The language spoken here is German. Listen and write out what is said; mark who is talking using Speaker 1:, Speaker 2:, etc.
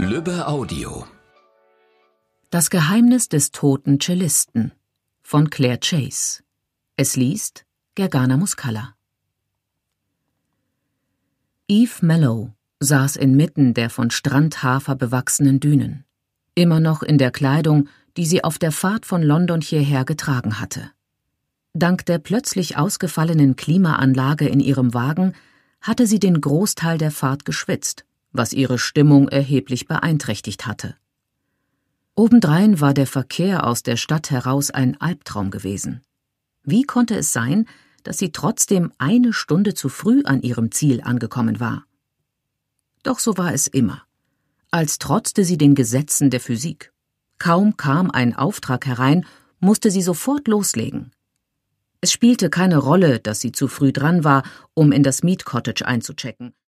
Speaker 1: Lübbe Audio.
Speaker 2: Das Geheimnis des toten Cellisten von Claire Chase. Es liest Gergana Muscala. Eve Mallow saß inmitten der von Strandhafer bewachsenen Dünen, immer noch in der Kleidung, die sie auf der Fahrt von London hierher getragen hatte. Dank der plötzlich ausgefallenen Klimaanlage in ihrem Wagen hatte sie den Großteil der Fahrt geschwitzt, was ihre Stimmung erheblich beeinträchtigt hatte. Obendrein war der Verkehr aus der Stadt heraus ein Albtraum gewesen. Wie konnte es sein, dass sie trotzdem 1 Stunde zu früh an ihrem Ziel angekommen war? Doch so war es immer. Als trotzte sie den Gesetzen der Physik. Kaum kam ein Auftrag herein, musste sie sofort loslegen. Es spielte keine Rolle, dass sie zu früh dran war, um in das Mead Cottage einzuchecken.